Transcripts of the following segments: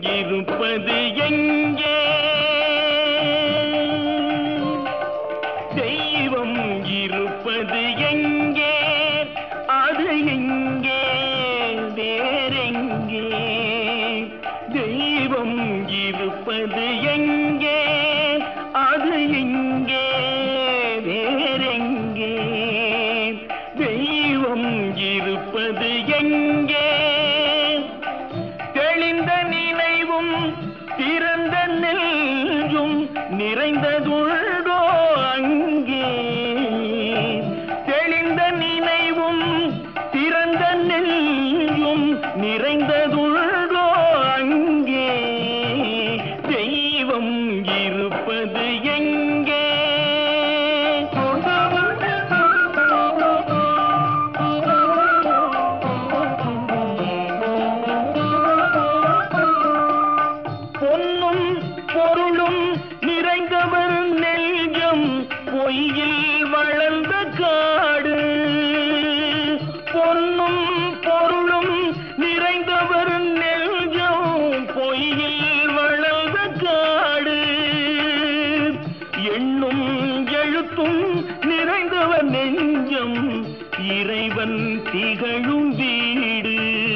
இருப்பது எங்கே? தெய்வம் இருப்பது எங்கே? அது எங்கே? வேறெங்கே? தெய்வம் இருப்பது எங்கே? அது எங்கே? வேறெங்கே? தெய்வம் இருப்பது எங்கே? தெளிந்த நினைவும் திறந்த நெஞ்சும் நிறைந்ததுண்டோ அங்கே? தெளிந்த நினைவும் திறந்த நெஞ்சும் நிறைந்ததுண்டோ அங்கே? தெய்வம் இருப்பது எங்கே? பொன்னும் பொருளும் நிறைந்தவர் நெஞ்சம் பொய்யில் வளர்ந்த காடு. பொன்னும் பொருளும் நிறைந்தவர் நெஞ்சம் பொய்யில் வளர்ந்த காடு. எண்ணும் எழுத்தும் நிறைந்தவர் நெஞ்சம் இறைவன் திகழும் வீடு.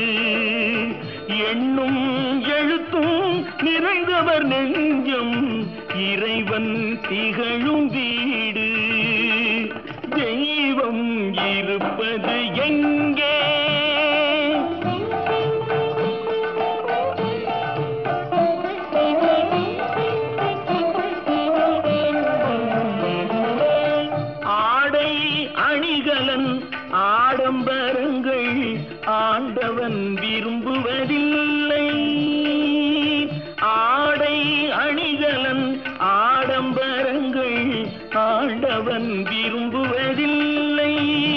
எண்ணும் எழுத்தும் நிறைந்தவர் நெஞ்சம் இறைவன் திகழும் வீடு. தெய்வம் இருப்பது எங்கே? ஆடை அணிகலன் ஆடம்பரங்கள் ஆண்டவன் விரும்புவதில்லை. ஆடை அணிகலன் ஆடம்பரங்கள் ஆண்டவன் விரும்புவதில்லை.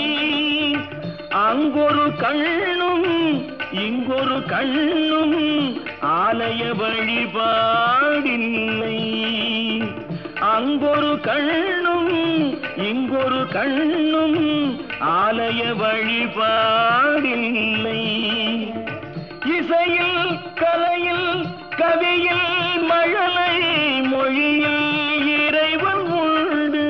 அங்கொரு கண்ணும் இங்கொரு கண்ணும் ஆலய வழிபாடில்லை. அங்கொரு கண்ணும் இங்கொரு கண்ணும் ஆலய வழிபாடில்லை. இசையில் கலையில் கவியில் மழலை மொழியில் இறைவன் உண்டு.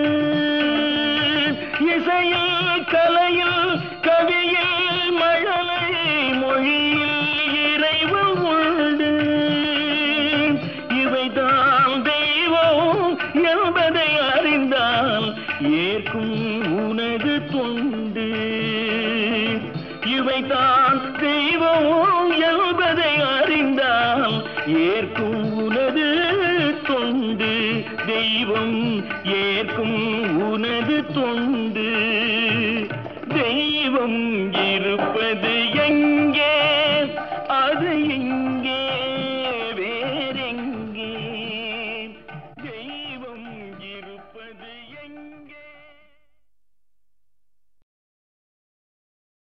இசையில் கலையில் கவியில் மழலை மொழியில் இறைவன் உண்டு. இவைதான் தெய்வம் என்பதை அறிந்தால் ஏற்கும் உனது தொண்டு. இவைதான் தெய்வம் என்பதை அறிந்தால் ஏற்கும் உனது தொண்டு. தெய்வம் ஏற்கும் உனது தொண்டு. தெய்வம் இருப்பது